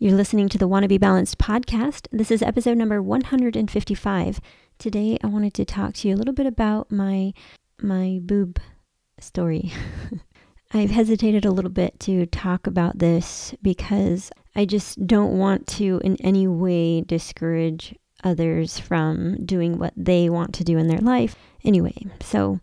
You're listening to the Wanna Be Balanced podcast. This is episode number 155. Today, I wanted to talk to you a little bit about my boob story. I've hesitated a little bit to talk about this because I just don't want to in any way discourage others from doing what they want to do in their life. Anyway, so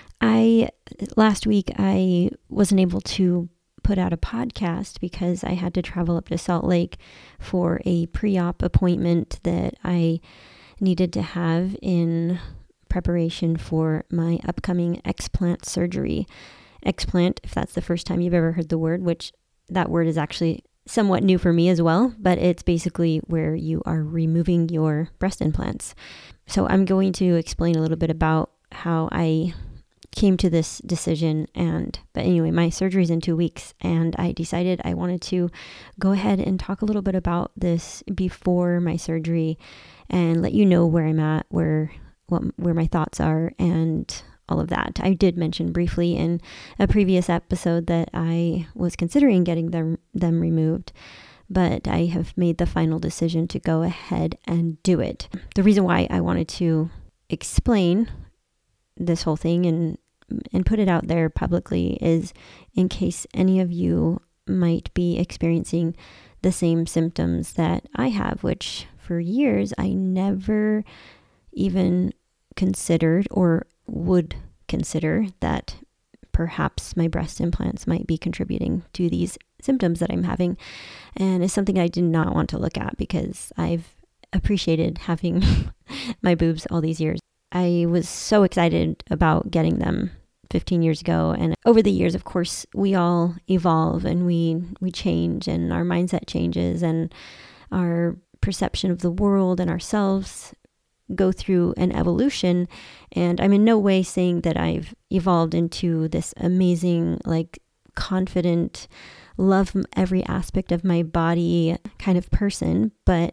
last week I wasn't able to put out a podcast because I had to travel up to Salt Lake for a pre-op appointment that I needed to have in preparation for my upcoming explant surgery. Explant, if that's the first time you've ever heard the word, which that word is actually somewhat new for me as well, but it's basically where you are removing your breast implants. So I'm going to explain a little bit about how I came to this decision. But anyway, my surgery is in 2 weeks, and I decided I wanted to go ahead and talk a little bit about this before my surgery and let you know where I'm at, where my thoughts are, and all of that. I did mention briefly in a previous episode that I was considering getting them removed, but I have made the final decision to go ahead and do it. The reason why I wanted to explain this whole thing and put it out there publicly is in case any of you might be experiencing the same symptoms that I have, which for years I never even considered or would consider that perhaps my breast implants might be contributing to these symptoms that I'm having. And it's something I did not want to look at because I've appreciated having my boobs all these years. I was so excited about getting them 15 years ago. And over the years, of course, we all evolve and we change, and our mindset changes, and our perception of the world and ourselves go through an evolution. And I'm in no way saying that I've evolved into this amazing, confident, love every aspect of my body kind of person, but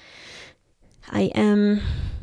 I am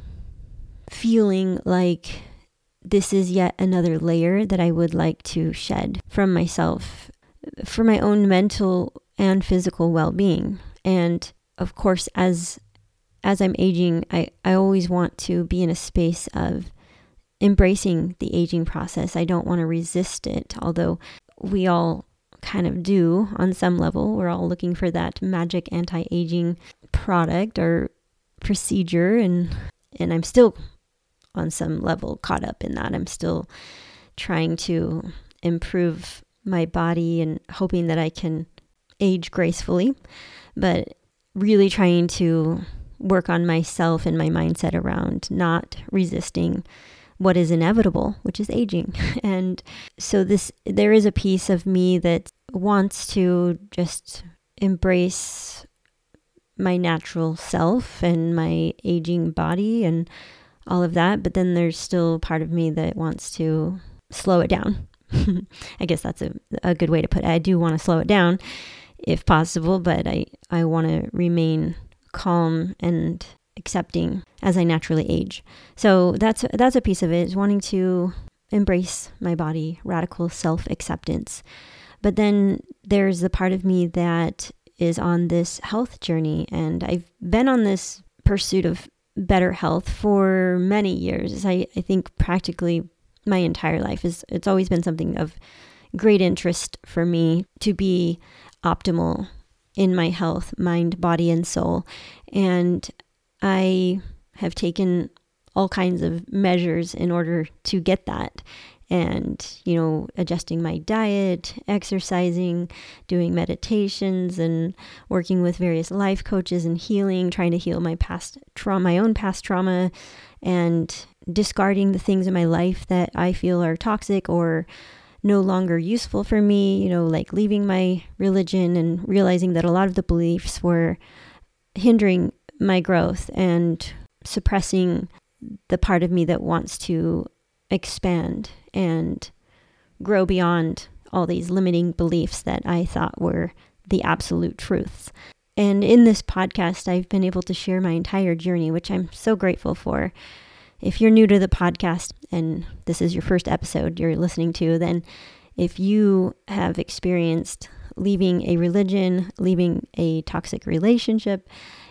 feeling like this is yet another layer that I would like to shed from myself for my own mental and physical well-being. And of course, as I'm aging, I always want to be in a space of embracing the aging process. I don't want to resist it, although we all kind of do on some level. We're all looking for that magic anti-aging product or procedure, and I'm still on some level caught up in that. I'm still trying to improve my body and hoping that I can age gracefully, but really trying to work on myself and my mindset around not resisting what is inevitable, which is aging. And so there is a piece of me that wants to just embrace my natural self and my aging body and all of that. But then there's still part of me that wants to slow it down. I guess that's a good way to put it. I do want to slow it down if possible, but I want to remain calm and accepting as I naturally age. So that's a piece of it, is wanting to embrace my body, radical self-acceptance. But then there's the part of me that is on this health journey, and I've been on this pursuit of better health for many years. I think practically my entire life it's always been something of great interest for me to be optimal in my health, mind, body, and soul. And I have taken all kinds of measures in order to get that. And, adjusting my diet, exercising, doing meditations, and working with various life coaches and healing, trying to heal my own past trauma, and discarding the things in my life that I feel are toxic or no longer useful for me, like leaving my religion and realizing that a lot of the beliefs were hindering my growth and suppressing the part of me that wants to expand and grow beyond all these limiting beliefs that I thought were the absolute truths. And in this podcast, I've been able to share my entire journey, which I'm so grateful for. If you're new to the podcast and this is your first episode you're listening to, then if you have experienced leaving a religion, leaving a toxic relationship.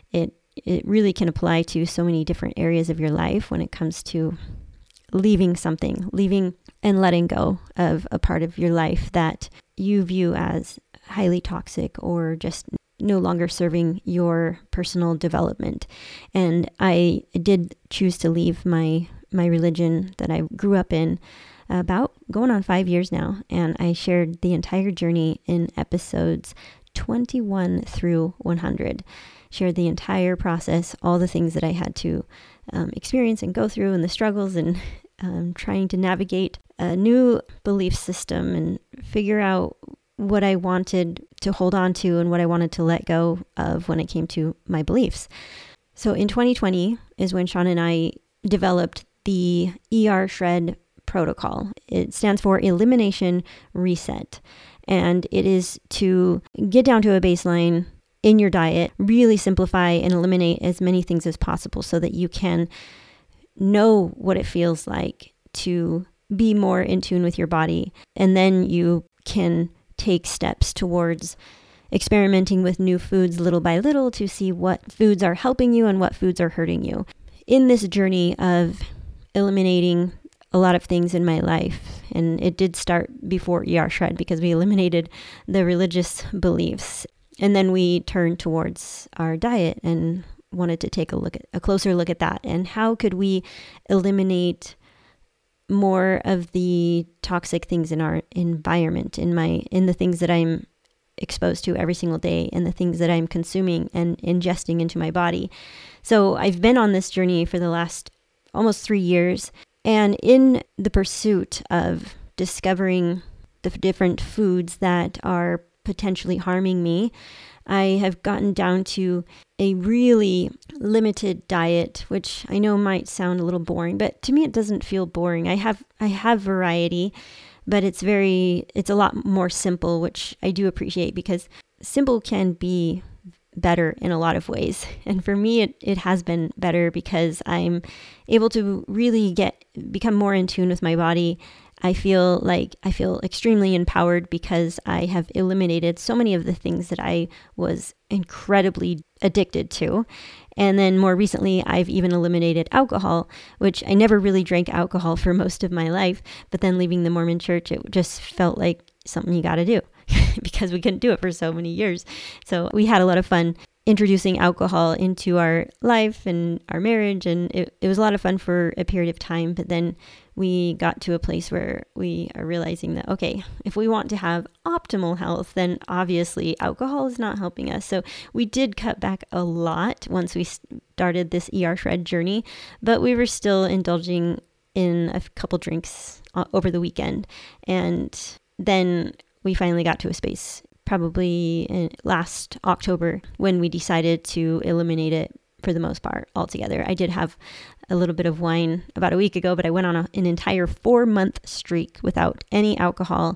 It really can apply to so many different areas of your life when it comes to leaving something, leaving and letting go of a part of your life that you view as highly toxic or just no longer serving your personal development. And I did choose to leave my religion that I grew up in about going on 5 years now. And I shared the entire journey in episodes 21 through 100. Shared the entire process, all the things that I had to experience and go through, and the struggles, and trying to navigate a new belief system and figure out what I wanted to hold on to and what I wanted to let go of when it came to my beliefs. So in 2020 is when Sean and I developed the ER Shred protocol. It stands for Elimination Reset. And it is to get down to a baseline in your diet, really simplify and eliminate as many things as possible so that you can know what it feels like to be more in tune with your body. And then you can take steps towards experimenting with new foods little by little to see what foods are helping you and what foods are hurting you. In this journey of eliminating a lot of things in my life, and it did start before ER Shred because we eliminated the religious beliefs. And then we turned towards our diet and wanted to take a closer look at that. And how could we eliminate more of the toxic things in our environment, in the things that I'm exposed to every single day and the things that I'm consuming and ingesting into my body. So I've been on this journey for the last almost 3 years. And in the pursuit of discovering the different foods that are potentially harming me, I have gotten down to a really limited diet, which I know might sound a little boring, but to me it doesn't feel boring. I have variety, but it's a lot more simple, which I do appreciate because simple can be better in a lot of ways. And for me, it has been better because I'm able to really become more in tune with my body. I feel extremely empowered because I have eliminated so many of the things that I was incredibly addicted to. And then more recently, I've even eliminated alcohol, which I never really drank alcohol for most of my life. But then leaving the Mormon church, it just felt like something you got to do because we couldn't do it for so many years. So we had a lot of fun introducing alcohol into our life and our marriage. And it was a lot of fun for a period of time. But then we got to a place where we are realizing that, okay, if we want to have optimal health, then obviously alcohol is not helping us. So we did cut back a lot once we started this ER Shred journey, but we were still indulging in a couple drinks over the weekend. And then we finally got to a space probably in last October when we decided to eliminate it for the most part altogether. I did have a little bit of wine about a week ago, but I went on an entire 4-month streak without any alcohol.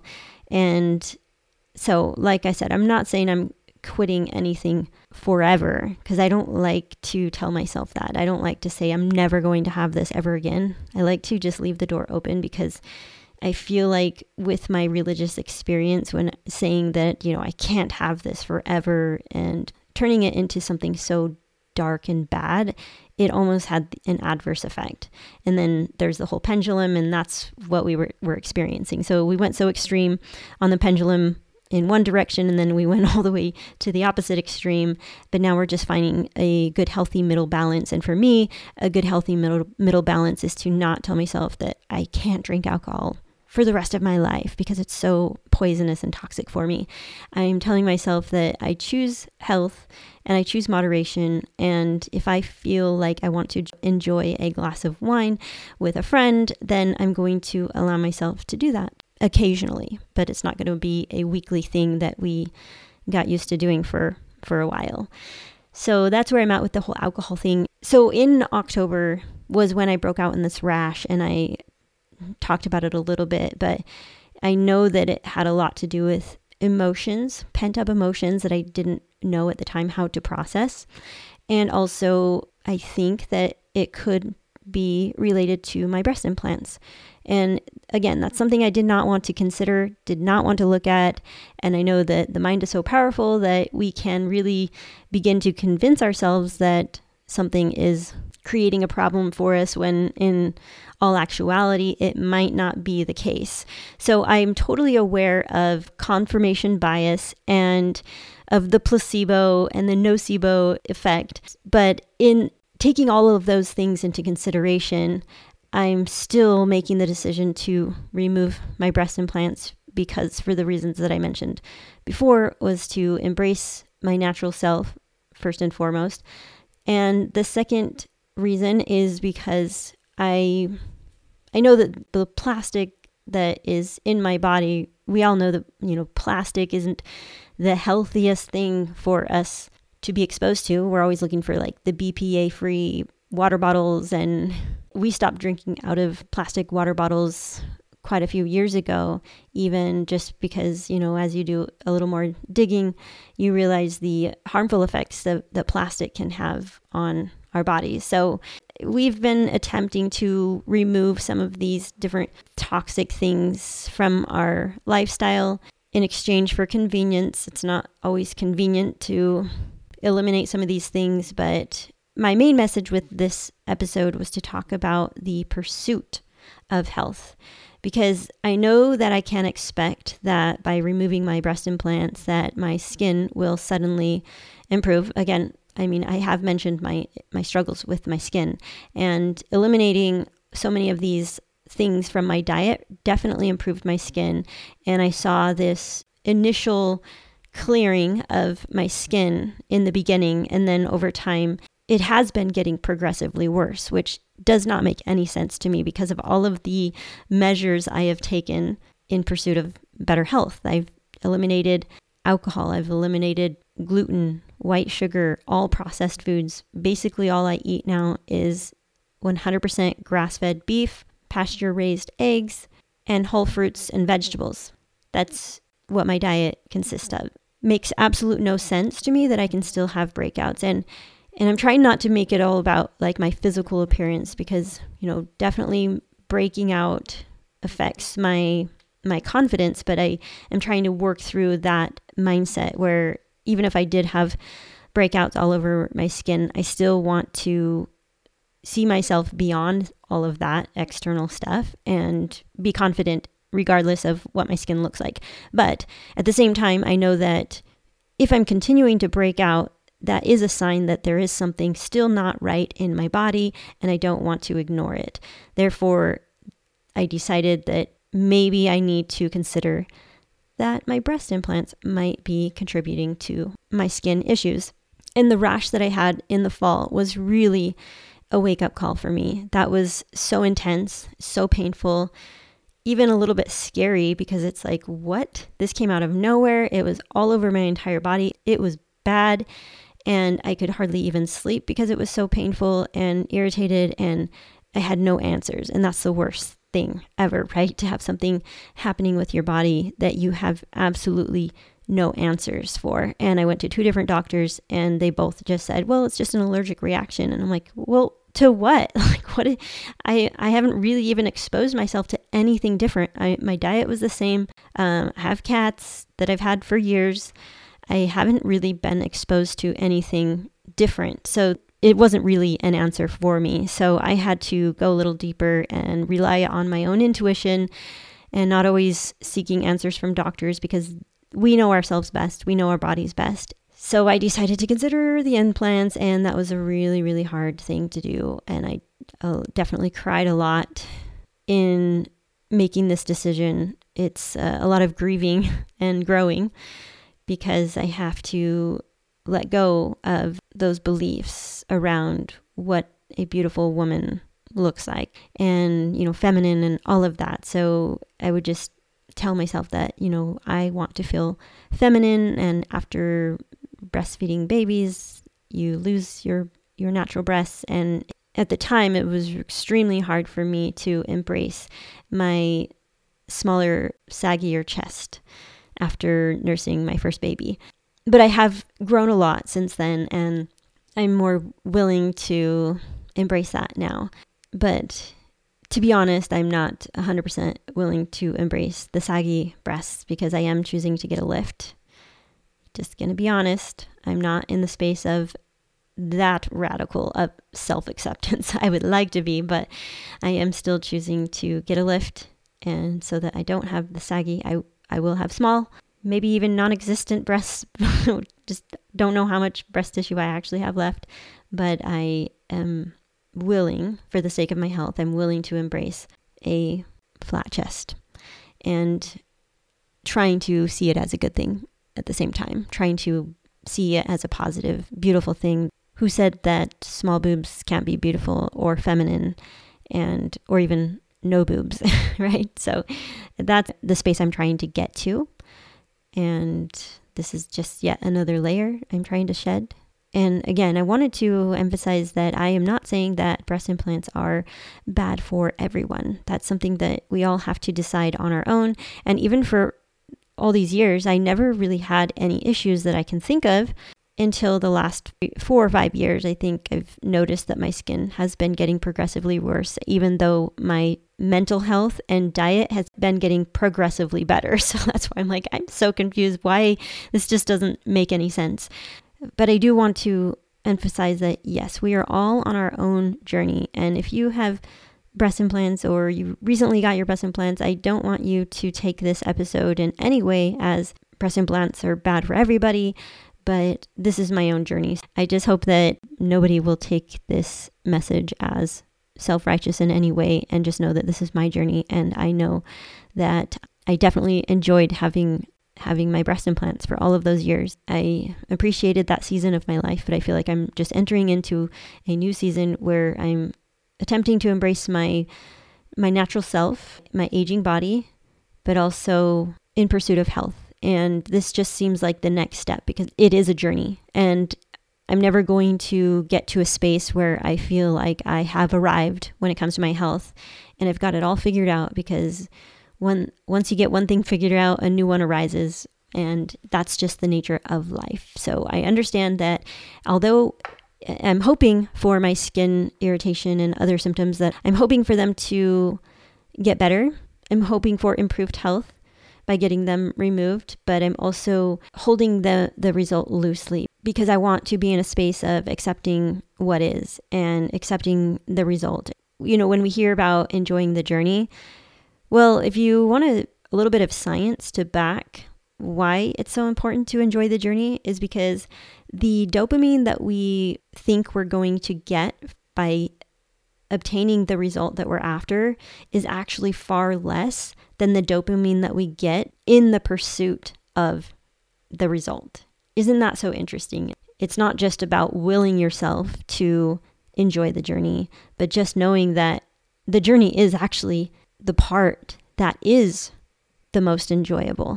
And so, like I said, I'm not saying I'm quitting anything forever because I don't like to tell myself that. I don't like to say I'm never going to have this ever again. I like to just leave the door open because I feel like with my religious experience, when saying that, I can't have this forever and turning it into something so dark and bad, it almost had an adverse effect. And then there's the whole pendulum, and that's what we were experiencing. So we went so extreme on the pendulum in one direction, and then we went all the way to the opposite extreme. But now we're just finding a good, healthy middle balance. And for me, a good, healthy middle balance is to not tell myself that I can't drink alcohol for the rest of my life because it's so poisonous and toxic for me. I'm telling myself that I choose health and I choose moderation. And if I feel like I want to enjoy a glass of wine with a friend, then I'm going to allow myself to do that occasionally. But it's not going to be a weekly thing that we got used to doing for a while. So that's where I'm at with the whole alcohol thing. So in October was when I broke out in this rash, and I talked about it a little bit, but I know that it had a lot to do with emotions, pent-up emotions that I didn't know at the time how to process. And also, I think that it could be related to my breast implants. And again, that's something I did not want to consider, did not want to look at. And I know that the mind is so powerful that we can really begin to convince ourselves that something is creating a problem for us when in all actuality, it might not be the case. So I'm totally aware of confirmation bias and of the placebo and the nocebo effect. But in taking all of those things into consideration, I'm still making the decision to remove my breast implants because for the reasons that I mentioned before was to embrace my natural self first and foremost. And the second reason is because I know that the plastic that is in my body, we all know that, plastic isn't the healthiest thing for us to be exposed to. We're always looking for like the BPA-free water bottles, and we stopped drinking out of plastic water bottles quite a few years ago, even just because, as you do a little more digging, you realize the harmful effects that plastic can have on our bodies. So we've been attempting to remove some of these different toxic things from our lifestyle in exchange for convenience. It's not always convenient to eliminate some of these things, but my main message with this episode was to talk about the pursuit of health, because I know that I can't expect that by removing my breast implants that my skin will suddenly improve. Again, I have mentioned my struggles with my skin, and eliminating so many of these things from my diet definitely improved my skin. And I saw this initial clearing of my skin in the beginning, and then over time, it has been getting progressively worse, which does not make any sense to me because of all of the measures I have taken in pursuit of better health. I've eliminated alcohol, I've eliminated gluten, white sugar, all processed foods. Basically, all I eat now is 100% grass-fed beef, pasture-raised eggs, and whole fruits and vegetables. That's what my diet consists of. Makes absolute no sense to me that I can still have breakouts. And I'm trying not to make it all about like my physical appearance because, definitely breaking out affects my confidence, but I am trying to work through that mindset where even if I did have breakouts all over my skin, I still want to see myself beyond all of that external stuff and be confident regardless of what my skin looks like. But at the same time, I know that if I'm continuing to break out, that is a sign that there is something still not right in my body and I don't want to ignore it. Therefore, I decided that maybe I need to consider that my breast implants might be contributing to my skin issues. And the rash that I had in the fall was really a wake-up call for me. That was so intense, so painful, even a little bit scary because it's like, what? This came out of nowhere. It was all over my entire body. It was bad. And I could hardly even sleep because it was so painful and irritated, and I had no answers. And that's the worst thing ever, right? To have something happening with your body that you have absolutely no answers for. And I went to 2 different doctors and they both just said, well, it's just an allergic reaction. And I'm like, well, to what? Like, what? I haven't really even exposed myself to anything different. My diet was the same. I have cats that I've had for years. I haven't really been exposed to anything different. So it wasn't really an answer for me. So I had to go a little deeper and rely on my own intuition and not always seeking answers from doctors because we know ourselves best. We know our bodies best. So I decided to consider the implants, and that was a really, really hard thing to do. And I definitely cried a lot in making this decision. It's a lot of grieving and growing because I have to let go of those beliefs around what a beautiful woman looks like and, feminine and all of that. So I would just tell myself that, I want to feel feminine, and after breastfeeding babies, you lose your natural breasts. And at the time, it was extremely hard for me to embrace my smaller, saggier chest after nursing my first baby. But I have grown a lot since then, and I'm more willing to embrace that now. But to be honest, I'm not 100% willing to embrace the saggy breasts because I am choosing to get a lift. Just going to be honest, I'm not in the space of that radical of self-acceptance. I would like to be, but I am still choosing to get a lift. And so that I don't have the saggy, I will have small, maybe even non-existent breasts. Just don't know how much breast tissue I actually have left. But I am willing, for the sake of my health, I'm willing to embrace a flat chest and trying to see it as a good thing at the same time, trying to see it as a positive, beautiful thing. Who said that small boobs can't be beautiful or feminine or even no boobs, right? So that's the space I'm trying to get to. And this is just yet another layer I'm trying to shed. And again, I wanted to emphasize that I am not saying that breast implants are bad for everyone. That's something that we all have to decide on our own. And even for all these years, I never really had any issues that I can think of until the last 4 or 5 years. I think I've noticed that my skin has been getting progressively worse, even though my mental health and diet has been getting progressively better. So that's why I'm like, I'm so confused why this just doesn't make any sense. But I do want to emphasize that, yes, we are all on our own journey. And if you have breast implants or you recently got your breast implants, I don't want you to take this episode in any way as breast implants are bad for everybody, but this is my own journey. I just hope that nobody will take this message as self-righteous in any way and just know that this is my journey. And I know that I definitely enjoyed having my breast implants for all of those years. I appreciated that season of my life, but I feel like I'm just entering into a new season where I'm attempting to embrace my natural self, my aging body, but also in pursuit of health. And this just seems like the next step because it is a journey. And I'm never going to get to a space where I feel like I have arrived when it comes to my health and I've got it all figured out, because once you get one thing figured out, a new one arises, and that's just the nature of life. So I understand that although I'm hoping for my skin irritation and other symptoms, that I'm hoping for them to get better. I'm hoping for improved health by getting them removed, but I'm also holding the result loosely because I want to be in a space of accepting what is and accepting the result. You know, when we hear about enjoying the journey, well, if you want a little bit of science to back why it's so important to enjoy the journey, is because the dopamine that we think we're going to get by obtaining the result that we're after is actually far less than the dopamine that we get in the pursuit of the result. Isn't that so interesting? It's not just about willing yourself to enjoy the journey, but just knowing that the journey is actually the part that is the most enjoyable.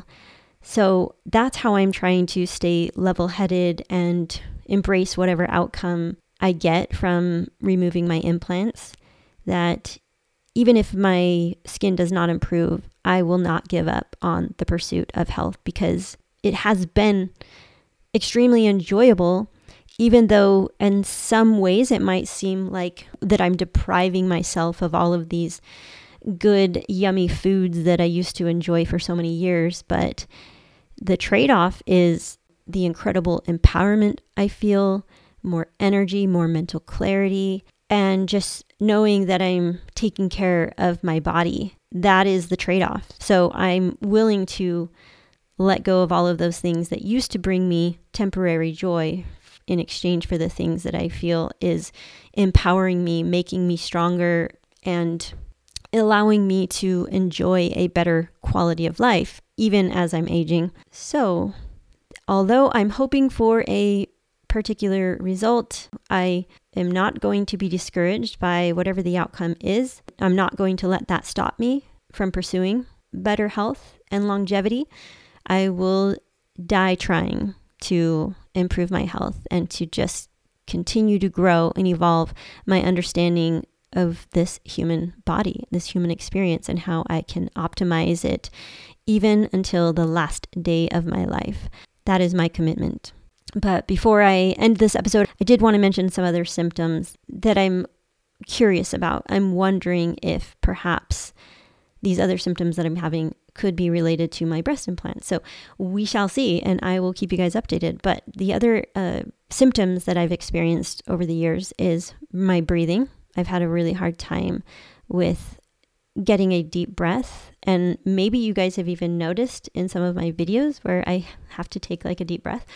So that's how I'm trying to stay level-headed and embrace whatever outcome I get from removing my implants, that even if my skin does not improve, I will not give up on the pursuit of health, because it has been extremely enjoyable, even though in some ways it might seem like that I'm depriving myself of all of these good, yummy foods that I used to enjoy for so many years. But the trade-off is the incredible empowerment I feel, more energy, more mental clarity, and just knowing that I'm taking care of my body. That is the trade-off. So I'm willing to let go of all of those things that used to bring me temporary joy in exchange for the things that I feel is empowering me, making me stronger, and allowing me to enjoy a better quality of life, even as I'm aging. So, although I'm hoping for a particular result, I am not going to be discouraged by whatever the outcome is. I'm not going to let that stop me from pursuing better health and longevity. I will die trying to improve my health and to just continue to grow and evolve my understanding of this human body, this human experience, and how I can optimize it even until the last day of my life. That is my commitment. But before I end this episode, I did want to mention some other symptoms that I'm curious about. I'm wondering if perhaps these other symptoms that I'm having could be related to my breast implant. So we shall see, and I will keep you guys updated. But the other symptoms that I've experienced over the years is my breathing. I've had a really hard time with getting a deep breath. And maybe you guys have even noticed in some of my videos where I have to take like a deep breath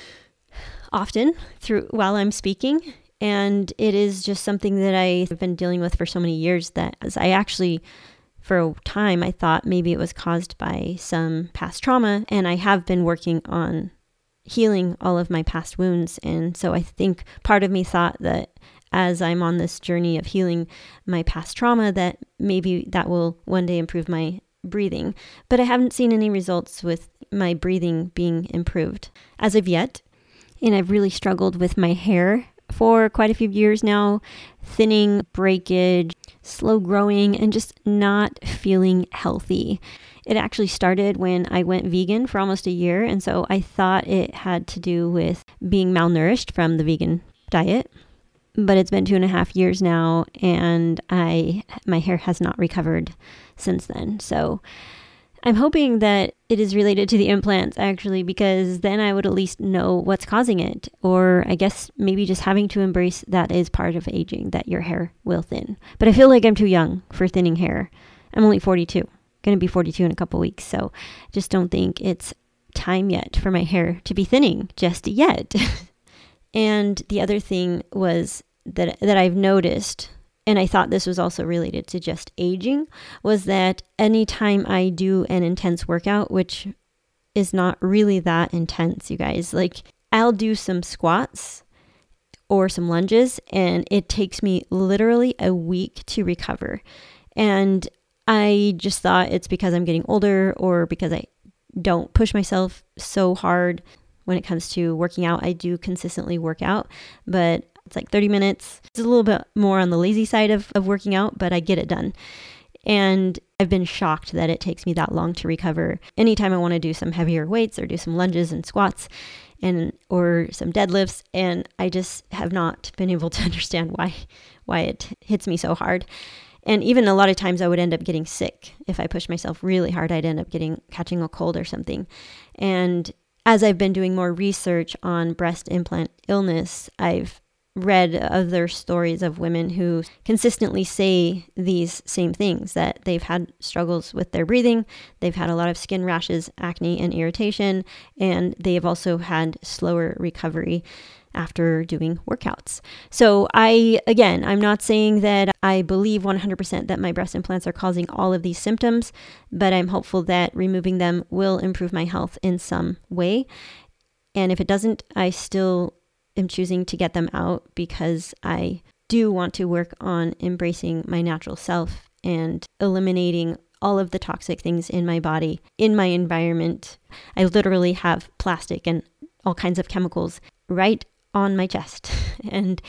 often while I'm speaking. And it is just something that I've been dealing with for so many years that as I actually, for a time, I thought maybe it was caused by some past trauma. And I have been working on healing all of my past wounds. And so I think part of me thought that as I'm on this journey of healing my past trauma, that maybe that will one day improve my breathing. But I haven't seen any results with my breathing being improved as of yet. And I've really struggled with my hair for quite a few years now. Thinning, breakage, slow growing, and just not feeling healthy. It actually started when I went vegan for almost a year. And so I thought it had to do with being malnourished from the vegan diet. But it's been 2.5 years now, and my hair has not recovered since then. So I'm hoping that it is related to the implants, actually, because then I would at least know what's causing it. Or I guess maybe just having to embrace that is part of aging, that your hair will thin. But I feel like I'm too young for thinning hair. I'm only 42, going to be 42 in a couple weeks. So just don't think it's time yet for my hair to be thinning just yet. And the other thing was that I've noticed, and I thought this was also related to just aging, was that anytime I do an intense workout, which is not really that intense, you guys, like I'll do some squats or some lunges, and it takes me literally a week to recover. And I just thought it's because I'm getting older or because I don't push myself so hard. When it comes to working out, I do consistently work out, but it's like 30 minutes. It's a little bit more on the lazy side of working out, but I get it done. And I've been shocked that it takes me that long to recover. Anytime I want to do some heavier weights or do some lunges and squats or some deadlifts, and I just have not been able to understand why it hits me so hard. And even a lot of times I would end up getting sick. If I push myself really hard, I'd end up catching a cold or something. And as I've been doing more research on breast implant illness, I've read other stories of women who consistently say these same things, that they've had struggles with their breathing, they've had a lot of skin rashes, acne, and irritation, and they've also had slower recovery after doing workouts. So I'm not saying that I believe 100% that my breast implants are causing all of these symptoms, but I'm hopeful that removing them will improve my health in some way. And if it doesn't, I still am choosing to get them out because I do want to work on embracing my natural self and eliminating all of the toxic things in my body, in my environment. I literally have plastic and all kinds of chemicals right on my chest. And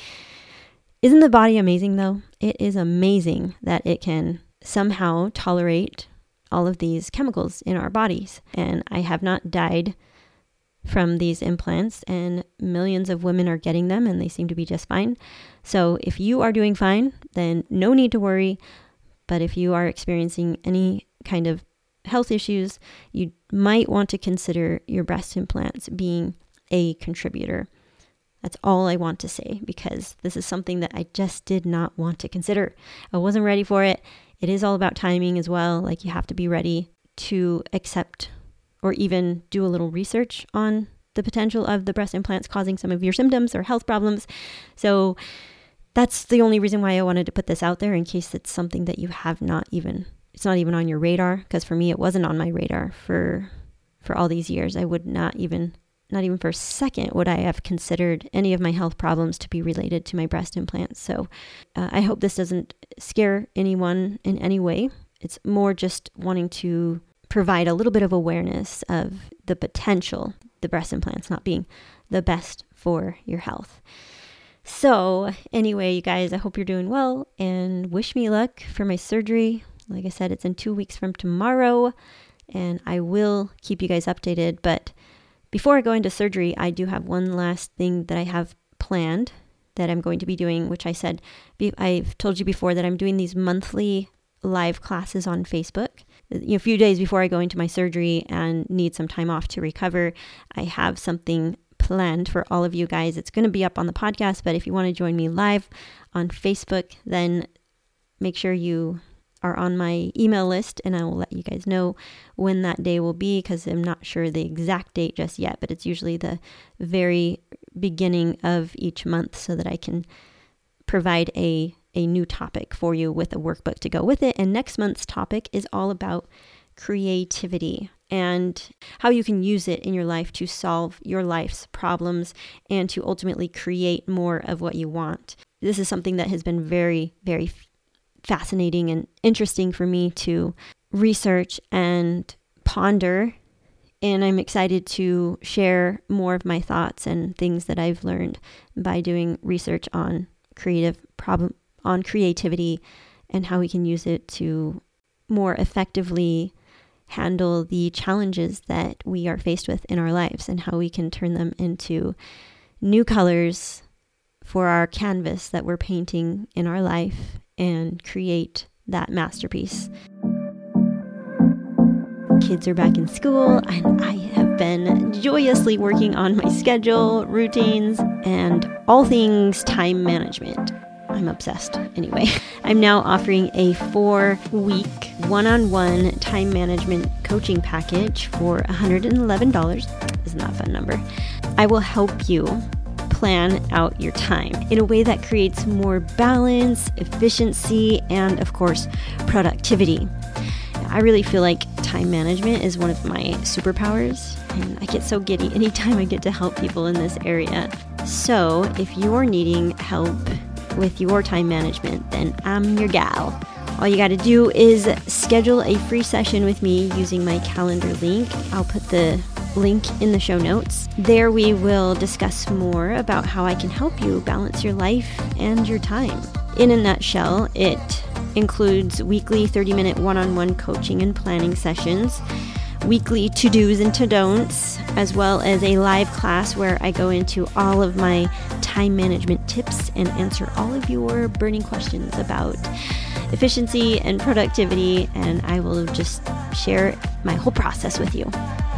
isn't the body amazing though? It is amazing that it can somehow tolerate all of these chemicals in our bodies. And I have not died from these implants, and millions of women are getting them and they seem to be just fine. So if you are doing fine, then no need to worry. But if you are experiencing any kind of health issues, you might want to consider your breast implants being a contributor. That's all I want to say, because this is something that I just did not want to consider. I wasn't ready for it. It is all about timing as well. Like, you have to be ready to accept or even do a little research on the potential of the breast implants causing some of your symptoms or health problems. So that's the only reason why I wanted to put this out there, in case it's something that you have it's not even on your radar. Because for me, it wasn't on my radar for all these years. I would not even for a second would I have considered any of my health problems to be related to my breast implants. So I hope this doesn't scare anyone in any way. It's more just wanting to provide a little bit of awareness of the potential, the breast implants not being the best for your health. So anyway, you guys, I hope you're doing well and wish me luck for my surgery. Like I said, it's in 2 weeks from tomorrow, and I will keep you guys updated. But before I go into surgery, I do have one last thing that I have planned. that I'm going to be doing, which I've told you before that I'm doing these monthly live classes on Facebook. A few days before I go into my surgery and need some time off to recover, I have something planned for all of you guys. It's going to be up on the podcast, but if you want to join me live on Facebook, then make sure you are on my email list, and I will let you guys know when that day will be, because I'm not sure the exact date just yet, but it's usually the very beginning of each month, so that I can provide a new topic for you with a workbook to go with it. And next month's topic is all about creativity and how you can use it in your life to solve your life's problems and to ultimately create more of what you want. This is something that has been very, very fascinating and interesting for me to research and ponder. And I'm excited to share more of my thoughts and things that I've learned by doing research on creativity and how we can use it to more effectively handle the challenges that we are faced with in our lives, and how we can turn them into new colors for our canvas that we're painting in our life and create that masterpiece. Kids are back in school, and I have been joyously working on my schedule, routines, and all things time management. I'm obsessed. Anyway, I'm now offering a 4-week one-on-one time management coaching package for $111. Isn't that a fun number? I will help you plan out your time in a way that creates more balance, efficiency, and of course, productivity. I really feel like time management is one of my superpowers, and I get so giddy anytime I get to help people in this area. So if you're needing help with your time management, then I'm your gal. All you got to do is schedule a free session with me using my calendar link. I'll put the link in the show notes. There we will discuss more about how I can help you balance your life and your time. In a nutshell, it includes weekly 30-minute one-on-one coaching and planning sessions, weekly to-dos and to-don'ts, as well as a live class where I go into all of my time management tips and answer all of your burning questions about efficiency and productivity, and I will just share my whole process with you.